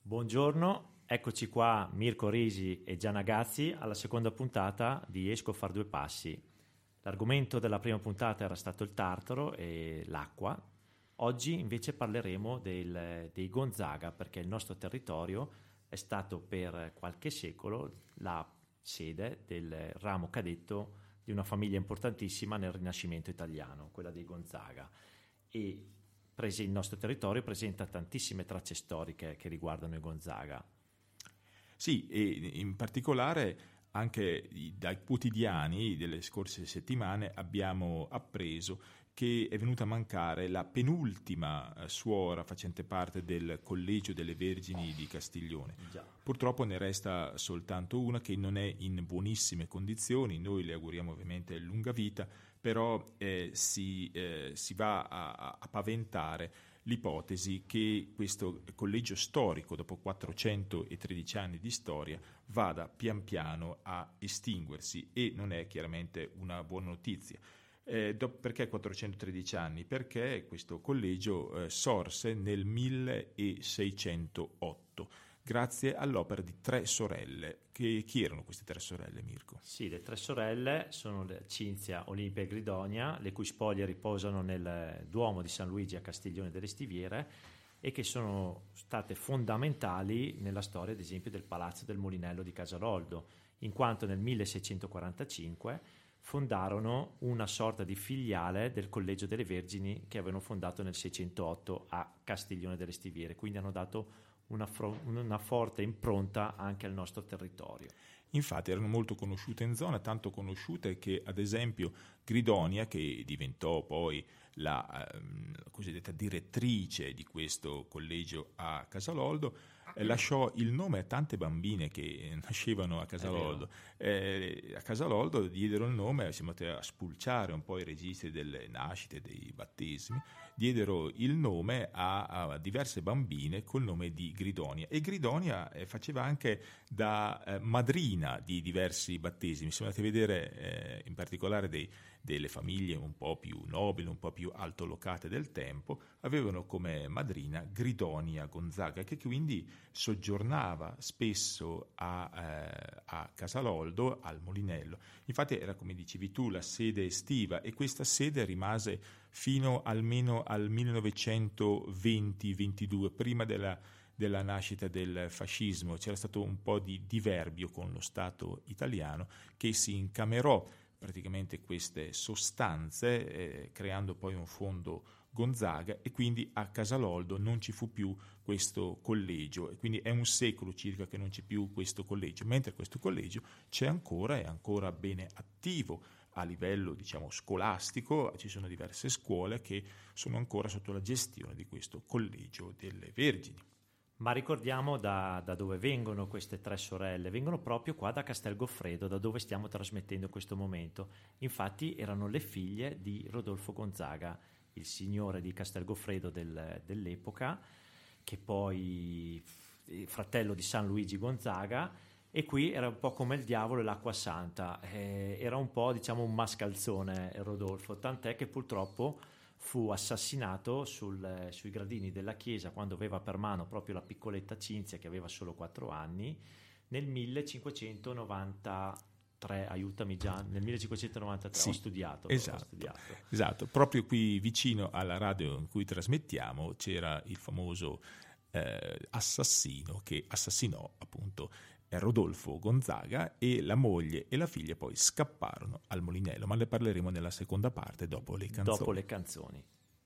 Buongiorno, eccoci qua Mirko Risi e Gianna Gazzi alla seconda puntata di Esco a far due passi. L'argomento della prima puntata era stato il Tartaro e l'acqua. Oggi invece parleremo dei Gonzaga, perché il nostro territorio è stato per qualche secolo la sede del ramo cadetto di una famiglia importantissima nel Rinascimento italiano, quella dei Gonzaga. E il nostro territorio presenta tantissime tracce storiche che riguardano i Gonzaga. Sì, e in particolare anche dai quotidiani delle scorse settimane abbiamo appreso che è venuta a mancare la penultima suora facente parte del Collegio delle Vergini di Castiglione. Già. Purtroppo ne resta soltanto una che non è in buonissime condizioni, noi le auguriamo ovviamente lunga vita, però si va a paventare l'ipotesi che questo collegio storico, dopo 413 anni di storia, vada pian piano a estinguersi, e non è chiaramente una buona notizia. Perché 413 anni? Perché questo collegio sorse nel 1608, grazie all'opera di tre sorelle. Chi erano queste tre sorelle, Mirko? Sì, le tre sorelle sono Cinzia, Olimpia e Gridonia, le cui spoglie riposano nel Duomo di San Luigi a Castiglione delle Stiviere e che sono state fondamentali nella storia, ad esempio, del Palazzo del Molinello di Casaloldo, in quanto nel 1645 fondarono una sorta di filiale del Collegio delle Vergini che avevano fondato nel 608 a Castiglione delle Stiviere, quindi hanno dato una forte impronta anche al nostro territorio. Infatti erano molto conosciute in zona, tanto conosciute che ad esempio Gridonia, che diventò poi la cosiddetta direttrice di questo collegio a Casaloldo, lasciò il nome a tante bambine che nascevano a Casaloldo. A Casaloldo diedero il nome, siamo andati a spulciare un po' i registri delle nascite, dei battesimi, diedero il nome a diverse bambine col nome di Gridonia, e Gridonia faceva anche da madrina di diversi battesimi. Siamo andati a vedere in particolare delle famiglie un po' più nobili, un po' più altolocate del tempo, avevano come madrina Gridonia Gonzaga, che quindi soggiornava spesso a Casaloldo, al Molinello. Infatti era, come dicevi tu, la sede estiva, e questa sede rimase fino almeno al 1920-22, prima della nascita del fascismo. C'era stato un po' di diverbio con lo Stato italiano, che si incamerò praticamente queste sostanze, creando poi un fondo Gonzaga, e quindi a Casaloldo non ci fu più questo collegio, e quindi è un secolo circa che non c'è più questo collegio, mentre questo collegio c'è ancora, è ancora bene attivo a livello, diciamo, scolastico. Ci sono diverse scuole che sono ancora sotto la gestione di questo Collegio delle Vergini. Ma ricordiamo da dove vengono queste tre sorelle. Vengono proprio qua da Castel Goffredo, da dove stiamo trasmettendo in questo momento. Infatti erano le figlie di Rodolfo Gonzaga, il signore di Castel Goffredo dell'epoca, che poi fratello di San Luigi Gonzaga, e qui era un po' come il diavolo e l'acqua santa. Era un po', diciamo, un mascalzone Rodolfo, tant'è che purtroppo fu assassinato sui gradini della chiesa, quando aveva per mano proprio la piccoletta Cinzia, che aveva solo 4 anni, nel 1593. Aiutami Gian, nel 1593. Sì, ho studiato. Esatto, proprio qui vicino alla radio in cui trasmettiamo c'era il famoso assassino che assassinò appunto Rodolfo Gonzaga, e la moglie e la figlia poi scapparono al Molinello, ma ne parleremo nella seconda parte dopo le canzoni.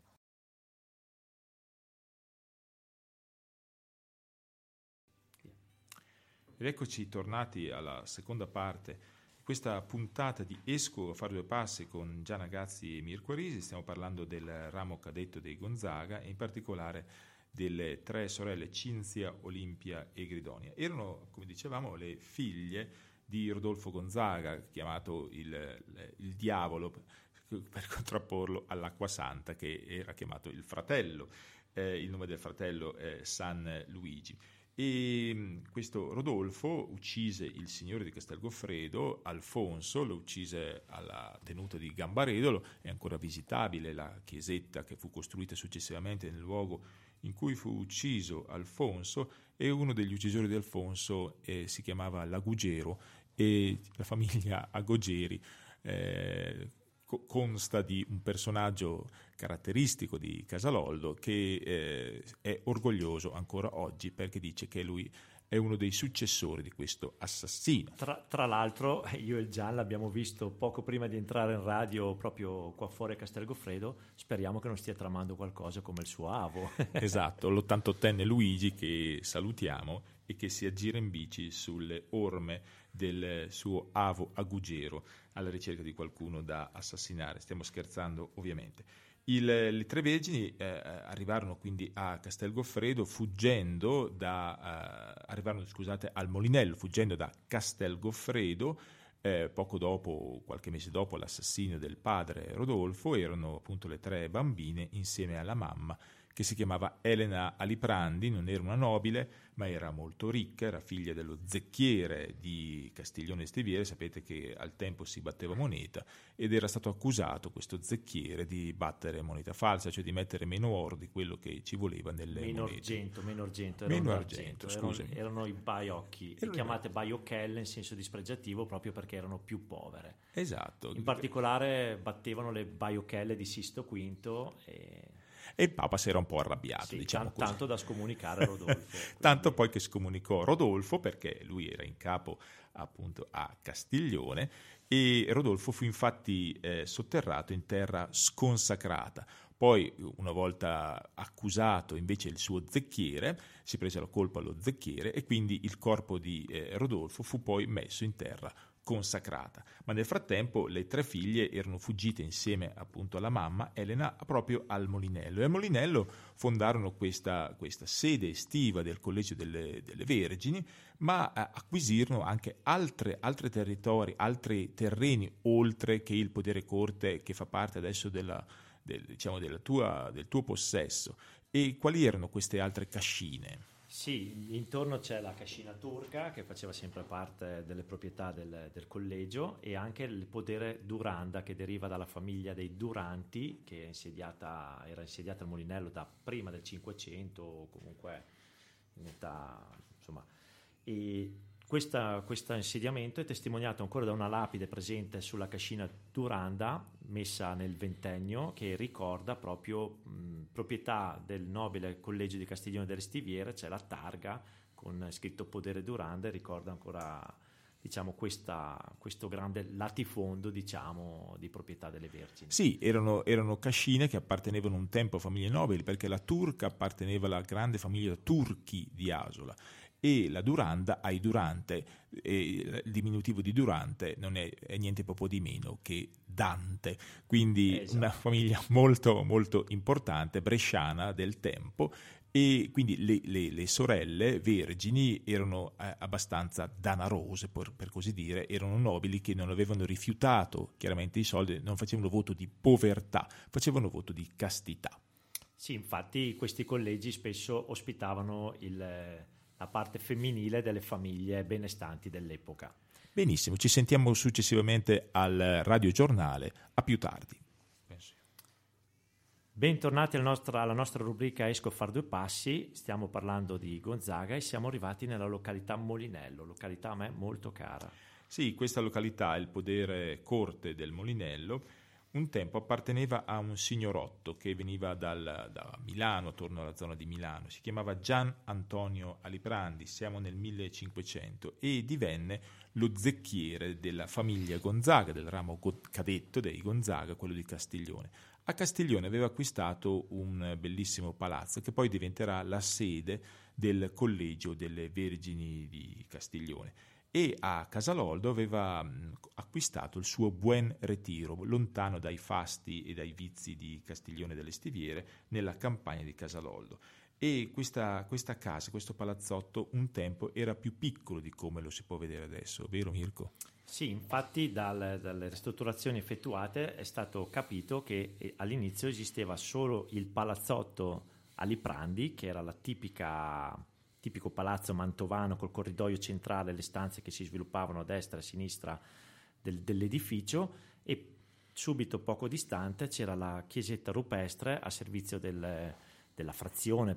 Ed eccoci tornati alla seconda parte di questa puntata di Esco a fare due passi con Gianna Gazzi e Mirko Risi. Stiamo parlando del ramo cadetto dei Gonzaga, e in particolare delle tre sorelle Cinzia, Olimpia e Gridonia. Erano, come dicevamo, le figlie di Rodolfo Gonzaga, chiamato il diavolo per contrapporlo all'acqua santa, che era chiamato il fratello. Il nome del fratello è San Luigi. E questo Rodolfo uccise il signore di Castel Goffredo, Alfonso, lo uccise alla tenuta di Gambaredolo. È ancora visitabile la chiesetta che fu costruita successivamente nel luogo in cui fu ucciso Alfonso, e uno degli uccisori di Alfonso si chiamava Lagugero, e la famiglia Agogeri consta di un personaggio caratteristico di Casaloldo che è orgoglioso ancora oggi perché dice che lui è uno dei successori di questo assassino. Tra l'altro io e Gian l'abbiamo visto poco prima di entrare in radio proprio qua fuori a Castel Goffredo, speriamo che non stia tramando qualcosa come il suo avo. Esatto, l'88enne Luigi, che salutiamo e che si aggira in bici sulle orme del suo avo Agugero alla ricerca di qualcuno da assassinare. Stiamo scherzando ovviamente. Le tre vergini arrivarono quindi a Castel Goffredo arrivarono al Molinello fuggendo da Castel Goffredo. Poco dopo, qualche mese dopo l'assassinio del padre Rodolfo, erano appunto le tre bambine insieme alla mamma, che si chiamava Elena Aliprandi. Non era una nobile, ma era molto ricca, era figlia dello zecchiere di Castiglione Stiviere. Sapete che al tempo si batteva moneta, ed era stato accusato questo zecchiere di battere moneta falsa, cioè di mettere meno oro di quello che ci voleva nelle monete. Meno argento, scusami. Erano i baiocchi, chiamate baiocchelle in senso dispregiativo proprio perché erano più povere. Esatto. In particolare battevano le baiocchelle di Sisto V e il Papa si era un po' arrabbiato, sì, diciamo così. Tanto da scomunicare Rodolfo. Tanto poi che scomunicò Rodolfo, perché lui era in capo appunto a Castiglione, e Rodolfo fu infatti sotterrato in terra sconsacrata. Poi, una volta accusato invece il suo zecchiere, si prese la colpa allo zecchiere, e quindi il corpo di Rodolfo fu poi messo in terra consacrata. Ma nel frattempo le tre figlie erano fuggite insieme appunto alla mamma Elena proprio al Molinello, e al Molinello fondarono questa sede estiva del Collegio delle Vergini, ma acquisirono anche altri territori, altri terreni, oltre che il podere corte che fa parte adesso del tuo possesso. E quali erano queste altre cascine? Sì, intorno c'è la cascina turca che faceva sempre parte delle proprietà del collegio, e anche il podere Duranda, che deriva dalla famiglia dei Duranti, che era insediata al Molinello da prima del 500 o comunque in età, insomma. E questo insediamento è testimoniato ancora da una lapide presente sulla cascina Duranda, messa nel Ventennio, che ricorda proprio proprietà del nobile collegio di Castiglione delle Stiviere. C'è la targa con scritto Podere Duranda, e ricorda ancora, diciamo, questo grande latifondo, diciamo, di proprietà delle Vergini. Sì, erano cascine che appartenevano un tempo a famiglie nobili, perché la Turca apparteneva alla grande famiglia Turchi di Asola, e la Duranda ai Durante, e il diminutivo di Durante non è niente proprio di meno che Dante, quindi esatto. Una famiglia molto molto importante, bresciana del tempo. E quindi le sorelle vergini erano abbastanza danarose, per così dire, erano nobili che non avevano rifiutato chiaramente i soldi, non facevano voto di povertà, facevano voto di castità. Sì, infatti questi collegi spesso ospitavano la parte femminile delle famiglie benestanti dell'epoca. Benissimo, ci sentiamo successivamente al radiogiornale, a più tardi. Bentornati alla nostra rubrica Esco a far due passi. Stiamo parlando di Gonzaga e siamo arrivati nella località Molinello, località a me molto cara. Sì, questa località, il podere corte del Molinello, un tempo apparteneva a un signorotto che veniva da Milano, attorno alla zona di Milano. Si chiamava Gian Antonio Aliprandi, siamo nel 1500, e divenne lo zecchiere della famiglia Gonzaga, del ramo cadetto dei Gonzaga, quello di Castiglione. A Castiglione aveva acquistato un bellissimo palazzo che poi diventerà la sede del Collegio delle Vergini di Castiglione, e a Casaloldo aveva acquistato il suo Buen Retiro, lontano dai fasti e dai vizi di Castiglione delle Stiviere, nella campagna di Casaloldo. E questa casa, questo palazzotto, un tempo era più piccolo di come lo si può vedere adesso, vero Mirko? Sì, infatti dalle ristrutturazioni effettuate è stato capito che all'inizio esisteva solo il palazzotto Aliprandi, che era la tipico palazzo mantovano col corridoio centrale, le stanze che si sviluppavano a destra e a sinistra dell'edificio, e subito poco distante c'era la chiesetta rupestre a servizio del della frazione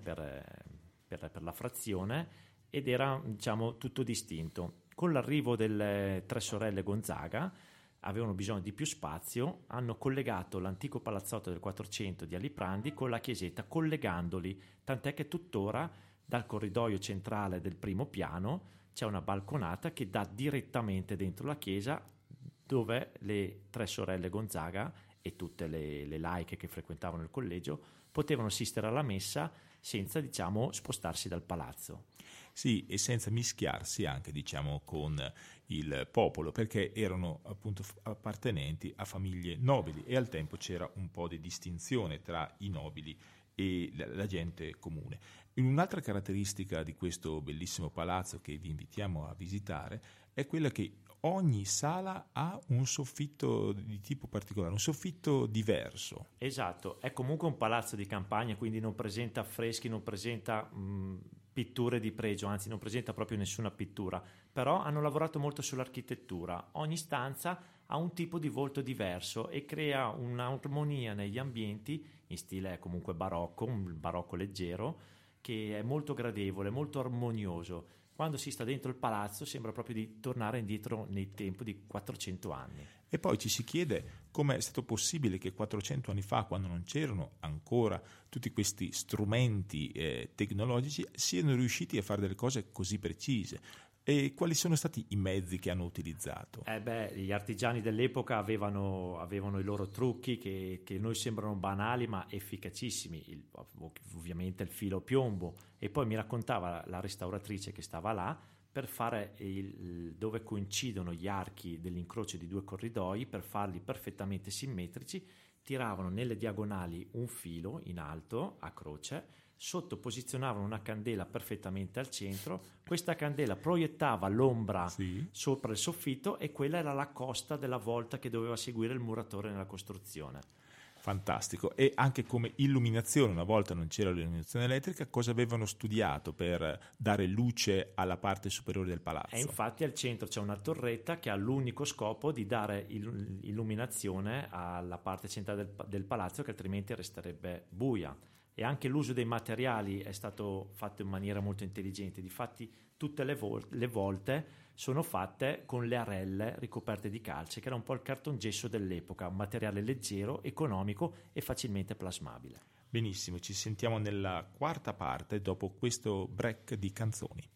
per la frazione, ed era, diciamo, tutto distinto. Con l'arrivo delle tre sorelle Gonzaga avevano bisogno di più spazio, hanno collegato l'antico palazzotto del 400 di Aliprandi con la chiesetta, collegandoli, tant'è che tuttora dal corridoio centrale del primo piano c'è una balconata che dà direttamente dentro la chiesa, dove le tre sorelle Gonzaga e tutte le laiche che frequentavano il collegio potevano assistere alla messa senza, diciamo, spostarsi dal palazzo. Sì, e senza mischiarsi anche, diciamo, con il popolo, perché erano appunto appartenenti a famiglie nobili e al tempo c'era un po' di distinzione tra i nobili e la gente comune. Un'altra caratteristica di questo bellissimo palazzo che vi invitiamo a visitare è quella che ogni sala ha un soffitto di tipo particolare, un soffitto diverso. Esatto, è comunque un palazzo di campagna, quindi non presenta affreschi, non presenta pitture di pregio, anzi non presenta proprio nessuna pittura, però hanno lavorato molto sull'architettura. Ogni stanza ha un tipo di volto diverso e crea un'armonia negli ambienti in stile comunque barocco, un barocco leggero, che è molto gradevole, molto armonioso. Quando si sta dentro il palazzo sembra proprio di tornare indietro nei tempi di 400 anni. E poi ci si chiede come è stato possibile che 400 anni fa, quando non c'erano ancora tutti questi strumenti tecnologici, siano riusciti a fare delle cose così precise. E quali sono stati i mezzi che hanno utilizzato? Gli artigiani dell'epoca avevano i loro trucchi che noi sembrano banali ma efficacissimi, ovviamente il filo piombo, e poi mi raccontava la restauratrice che stava là, per fare dove coincidono gli archi dell'incrocio di due corridoi, per farli perfettamente simmetrici, tiravano nelle diagonali un filo in alto a croce, sotto posizionavano una candela perfettamente al centro, questa candela proiettava l'ombra sopra il soffitto e quella era la costa della volta che doveva seguire il muratore nella costruzione. Fantastico. E anche come illuminazione, una volta non c'era l'illuminazione elettrica, cosa avevano studiato per dare luce alla parte superiore del palazzo? E infatti al centro c'è una torretta che ha l'unico scopo di dare illuminazione alla parte centrale del palazzo, che altrimenti resterebbe buia. E anche l'uso dei materiali è stato fatto in maniera molto intelligente. Difatti tutte le volte sono fatte con le arelle ricoperte di calce, che era un po' il cartongesso dell'epoca, un materiale leggero, economico e facilmente plasmabile. Benissimo, ci sentiamo nella quarta parte dopo questo break di canzoni.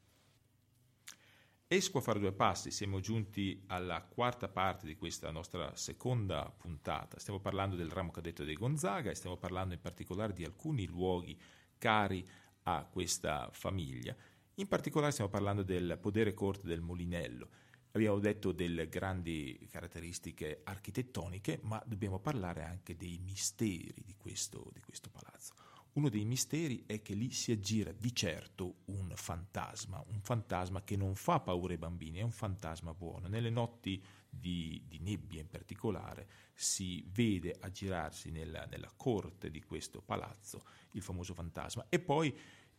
Esco a fare due passi, siamo giunti alla quarta parte di questa nostra seconda puntata. Stiamo parlando del ramo cadetto dei Gonzaga e stiamo parlando in particolare di alcuni luoghi cari a questa famiglia. In particolare stiamo parlando del podere corte del Molinello. Abbiamo detto delle grandi caratteristiche architettoniche, ma dobbiamo parlare anche dei misteri di questo palazzo. Uno dei misteri è che lì si aggira di certo un fantasma che non fa paura ai bambini, è un fantasma buono. Nelle notti di nebbia in particolare si vede aggirarsi nella corte di questo palazzo il famoso fantasma. E poi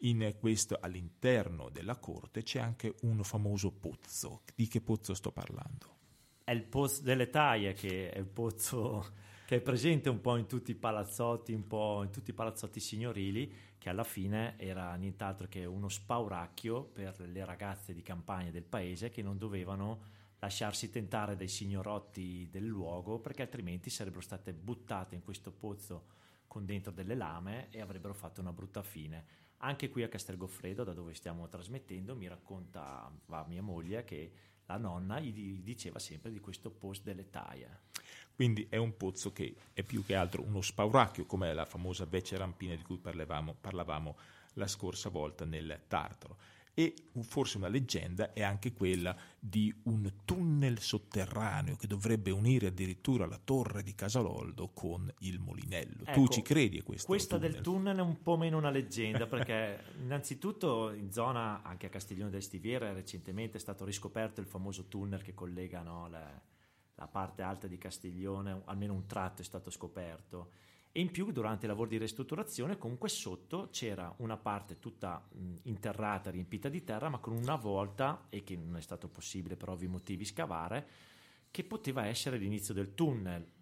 all'interno della corte c'è anche un famoso pozzo. Di che pozzo sto parlando? È il Pozzo delle Taie, che è il pozzo che è presente un po' in tutti i palazzotti, un po' in tutti i palazzotti signorili, che alla fine era nient'altro che uno spauracchio per le ragazze di campagna del paese che non dovevano lasciarsi tentare dai signorotti del luogo, perché altrimenti sarebbero state buttate in questo pozzo con dentro delle lame e avrebbero fatto una brutta fine. Anche qui a Castel Goffredo, da dove stiamo trasmettendo, mi racconta mia moglie che la nonna gli diceva sempre di questo Pozzo delle Taie. Quindi è un pozzo che è più che altro uno spauracchio, come la famosa Vece Rampina di cui parlavamo la scorsa volta nel Tartaro. E forse una leggenda è anche quella di un tunnel sotterraneo che dovrebbe unire addirittura la torre di Casaloldo con il Molinello. Ecco, tu ci credi a questo? Questa tunnel? del tunnel è un po' meno una leggenda, perché innanzitutto in zona, anche a Castiglione del Stiviere, recentemente è stato riscoperto il famoso tunnel che collega la parte alta di Castiglione, almeno un tratto è stato scoperto. E in più durante i lavori di ristrutturazione comunque sotto c'era una parte tutta interrata, riempita di terra, ma con una volta, e che non è stato possibile per ovvi motivi scavare, che poteva essere l'inizio del tunnel.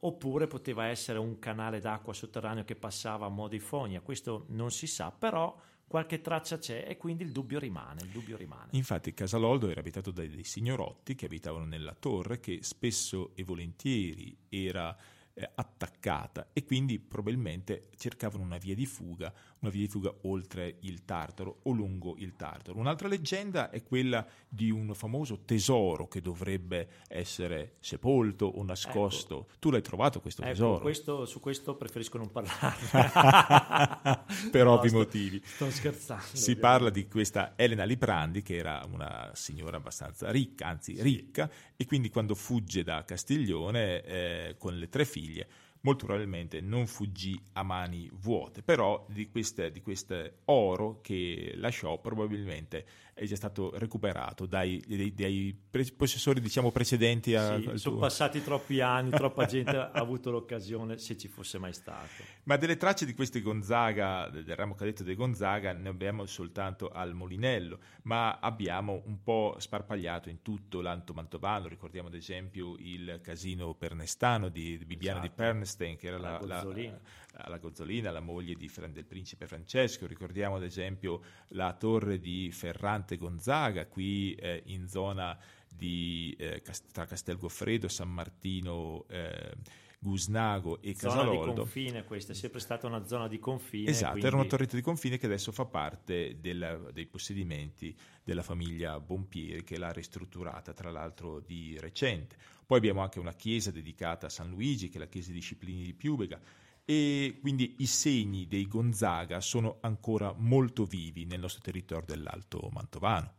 oppure poteva essere un canale d'acqua sotterraneo che passava a mo' di fogna, questo non si sa, però qualche traccia c'è e quindi il dubbio rimane. Infatti Casaloldo era abitato dai signorotti che abitavano nella torre, che spesso e volentieri era attaccata, e quindi probabilmente cercavano una via di fuga oltre il Tartaro o lungo il Tartaro. Un'altra leggenda è quella di un famoso tesoro che dovrebbe essere sepolto o nascosto. Tu l'hai trovato questo tesoro? Su questo preferisco non parlarne. Per ovvi motivi. Sto scherzando. Si parla di questa Elena Liprandi, che era una signora abbastanza ricca, anzi ricca, e quindi quando fugge da Castiglione con le 3 figlie, molto probabilmente non fuggì a mani vuote, però di queste oro che lasciò probabilmente è già stato recuperato dai possessori, diciamo, precedenti. Sono passati troppi anni, troppa gente ha avuto l'occasione, se ci fosse mai stato. Ma delle tracce di questi Gonzaga, del ramo cadetto dei Gonzaga, ne abbiamo soltanto al Molinello, ma abbiamo un po' sparpagliato in tutto l'Alto Mantovano. Ricordiamo ad esempio il casino pernestano di Bibiana di Pernestein, che era la Gozzolina, la moglie del principe Francesco. Ricordiamo ad esempio la torre di Ferrante Gonzaga, qui in zona tra Castel Goffredo, San Martino, Gusnago e Casaloldo. Zona di confine, questa è sempre stata una zona di confine. Esatto, quindi... era una torretta di confine che adesso fa parte dei possedimenti della famiglia Bompieri, che l'ha ristrutturata tra l'altro di recente. Poi abbiamo anche una chiesa dedicata a San Luigi, che è la chiesa dei Disciplini di Piubega, e quindi i segni dei Gonzaga sono ancora molto vivi nel nostro territorio dell'Alto Mantovano.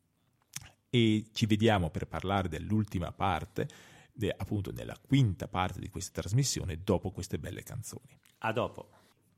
E ci vediamo per parlare dell'ultima parte, appunto nella quinta parte di questa trasmissione, dopo queste belle canzoni. A dopo.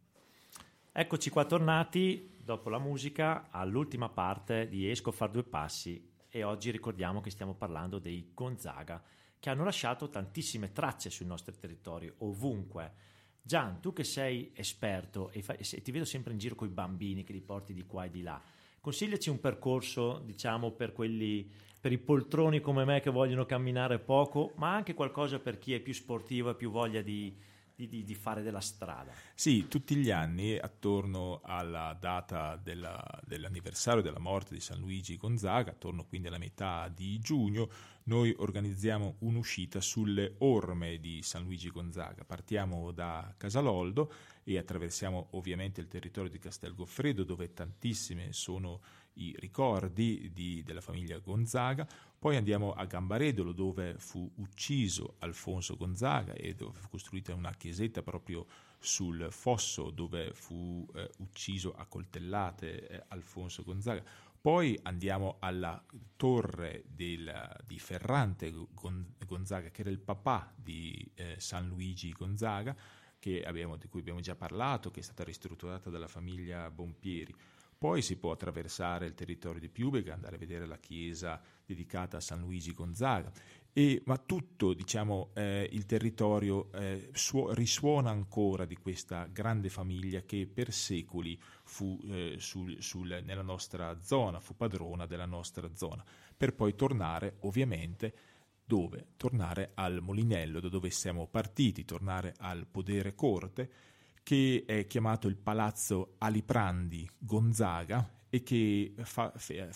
Eccoci qua tornati dopo la musica all'ultima parte di Esco a far 2 passi, e oggi ricordiamo che stiamo parlando dei Gonzaga, che hanno lasciato tantissime tracce sui nostri territori, ovunque. Gian, tu che sei esperto e ti vedo sempre in giro con i bambini che li porti di qua e di là, consigliaci un percorso, diciamo, per i poltroni come me che vogliono camminare poco, ma anche qualcosa per chi è più sportivo e più voglia di fare della strada. Sì, tutti gli anni, attorno alla data dell'anniversario della morte di San Luigi Gonzaga, attorno quindi alla metà di giugno, noi organizziamo un'uscita sulle orme di San Luigi Gonzaga. Partiamo da Casaloldo e attraversiamo ovviamente il territorio di Castel Goffredo, dove tantissime sono i ricordi della famiglia Gonzaga. Poi andiamo a Gambaredolo, dove fu ucciso Alfonso Gonzaga e dove fu costruita una chiesetta proprio sul fosso dove fu ucciso a coltellate Alfonso Gonzaga. Poi andiamo alla torre di Ferrante Gonzaga, che era il papà di San Luigi Gonzaga, di cui abbiamo già parlato, che è stata ristrutturata dalla famiglia Bompieri. Poi si può attraversare il territorio di Piubega, andare a vedere la chiesa dedicata a San Luigi Gonzaga, ma tutto, diciamo, il territorio risuona ancora di questa grande famiglia che per secoli fu nella nostra zona, fu padrona della nostra zona, per poi tornare ovviamente dove? Tornare al Molinello, da dove siamo partiti, tornare al podere corte, che è chiamato il Palazzo Aliprandi Gonzaga e che ha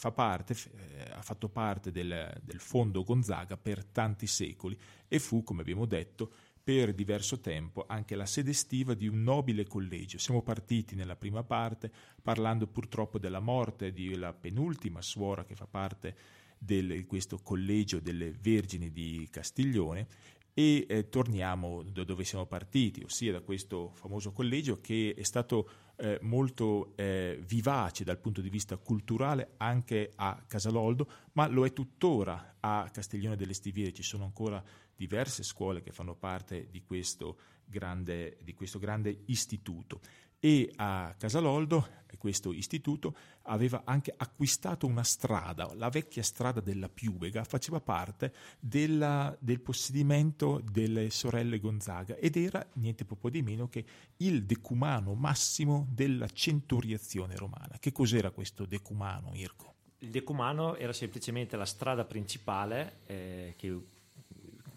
fatto parte del fondo Gonzaga per tanti secoli e fu, come abbiamo detto, per diverso tempo anche la sede estiva di un nobile collegio. Siamo partiti nella prima parte parlando purtroppo della morte della penultima suora che fa parte di questo collegio delle Vergini di Castiglione, e torniamo da dove siamo partiti, ossia da questo famoso collegio che è stato molto vivace dal punto di vista culturale anche a Casaloldo, ma lo è tuttora a Castiglione delle Stiviere. Ci sono ancora diverse scuole che fanno parte di questo grande istituto. E a Casaloldo questo istituto aveva anche acquistato una strada, la vecchia strada della Piubega, faceva parte del possedimento delle sorelle Gonzaga ed era niente poco di meno che il decumano massimo della centuriazione romana. Che cos'era questo decumano, Mirko? Il decumano era semplicemente la strada principale che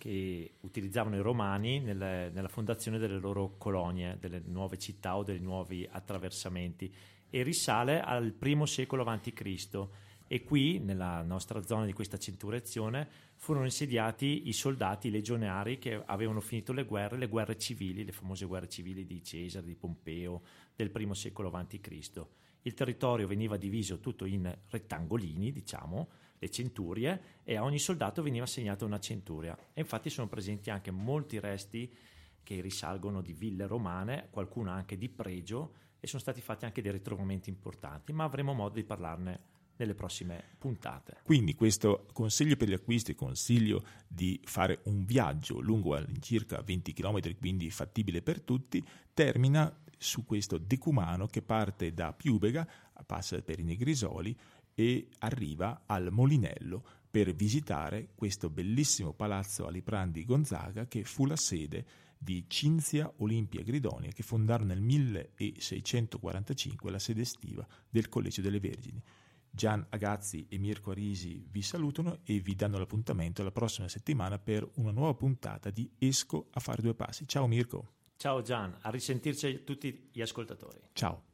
che utilizzavano i romani nella fondazione delle loro colonie, delle nuove città o dei nuovi attraversamenti, e risale al I secolo a.C. E qui, nella nostra zona di questa centuriazione, furono insediati i soldati, i legionari che avevano finito le guerre civili, le famose guerre civili di Cesare, di Pompeo, del I secolo a.C. Il territorio veniva diviso tutto in rettangolini, diciamo, le centurie, e a ogni soldato veniva assegnata una centuria. E infatti sono presenti anche molti resti che risalgono di ville romane, qualcuno anche di pregio, e sono stati fatti anche dei ritrovamenti importanti, ma avremo modo di parlarne nelle prossime puntate. Quindi questo consiglio per gli acquisti, consiglio di fare un viaggio lungo all'incirca 20 km, quindi fattibile per tutti, termina su questo decumano che parte da Piubega, passa per i Negrisoli e arriva al Molinello per visitare questo bellissimo palazzo Alipran di Gonzaga, che fu la sede di Cinzia, Olimpia e Gridonia, che fondarono nel 1645 la sede estiva del Collegio delle Vergini. Gian Agazzi e Mirko Arisi vi salutano e vi danno l'appuntamento la prossima settimana per una nuova puntata di Esco a fare due passi. Ciao Mirko. Ciao Gian, a risentirci tutti gli ascoltatori. Ciao.